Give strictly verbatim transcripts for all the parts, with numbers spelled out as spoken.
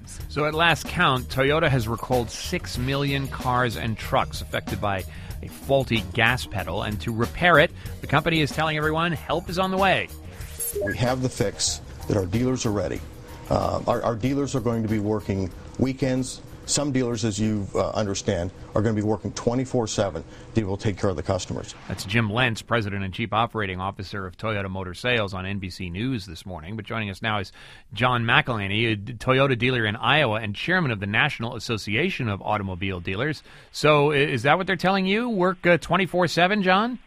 times. So at last count, Toyota has recalled six million cars and trucks affected by a faulty gas pedal. And to repair it, the company is telling everyone help is on the way. We have the fix, that our dealers are ready. Uh, our, our dealers are going to be working weekends. Some dealers, as you uh, understand, are going to be working twenty-four seven. They will take care of the customers. That's Jim Lentz, President and Chief Operating Officer of Toyota Motor Sales on N B C News this morning. But joining us now is John McElhaney, a Toyota dealer in Iowa and chairman of the National Association of Automobile Dealers. So is that what they're telling you? Work uh, twenty-four seven, John?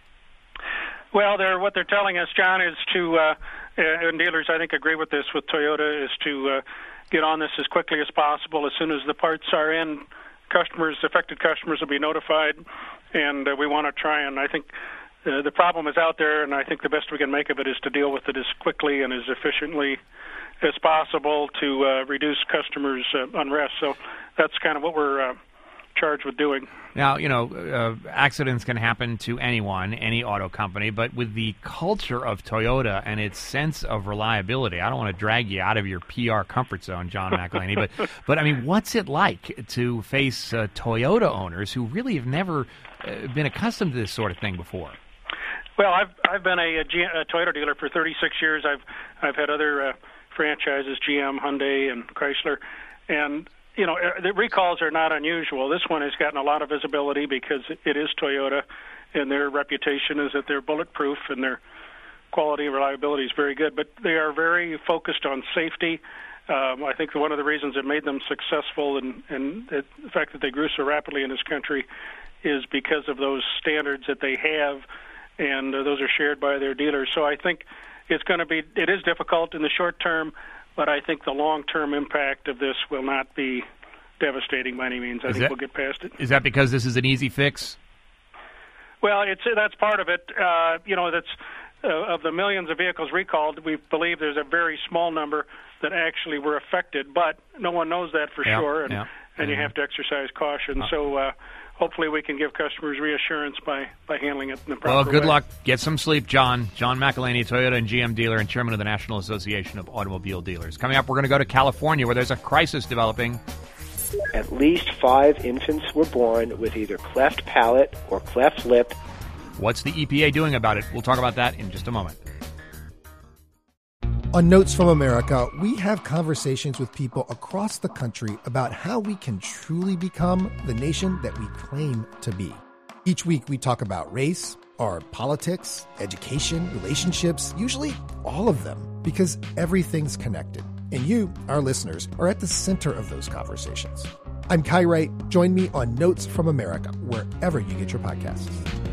Well, they're, what they're telling us, John, is to, uh, and dealers I think agree with this with Toyota, is to uh, get on this as quickly as possible. As soon as the parts are in, customers, affected customers will be notified, and uh, we want to try and I think uh, the problem is out there, and I think the best we can make of it is to deal with it as quickly and as efficiently as possible to uh, reduce customers' uh, unrest. So that's kind of what we're uh, charged with doing. Now, you know, uh, accidents can happen to anyone, any auto company, but with the culture of Toyota and its sense of reliability, I don't want to drag you out of your P R comfort zone, John McElhaney, but, but I mean, what's it like to face uh, Toyota owners who really have never uh, been accustomed to this sort of thing before? Well, I've I've been a, a, G- a Toyota dealer for thirty-six years. I've I've had other uh, franchises, G M, Hyundai, and Chrysler, and you know, the recalls are not unusual. This one has gotten a lot of visibility because it is Toyota, and their reputation is that they're bulletproof and their quality and reliability is very good. But they are very focused on safety. Um, I think one of the reasons that made them successful and, and it, the fact that they grew so rapidly in this country is because of those standards that they have, and uh, those are shared by their dealers. So I think it's going to be, it is difficult in the short term, but I think the long-term impact of this will not be devastating by any means. I is think that, we'll get past it. Is that because this is an easy fix? Well, it's that's part of it. Uh, you know, that's uh, of the millions of vehicles recalled, we believe there's a very small number that actually were affected, but no one knows that for yeah, sure, and, yeah. and mm-hmm. you have to exercise caution. Uh, so uh, hopefully we can give customers reassurance by, by handling it in the proper way. Well, good way. luck. Get some sleep, John. John McElhaney, Toyota and G M dealer and chairman of the National Association of Automobile Dealers. Coming up, we're going to go to California, where there's a crisis developing. At least five infants were born with either cleft palate or cleft lip. What's the E P A doing about it? We'll talk about that in just a moment. On Notes from America, we have conversations with people across the country about how we can truly become the nation that we claim to be. Each week we talk about race, our politics, education, relationships, usually all of them, because everything's connected. And you, our listeners, are at the center of those conversations. I'm Kai Wright. Join me on Notes from America, wherever you get your podcasts.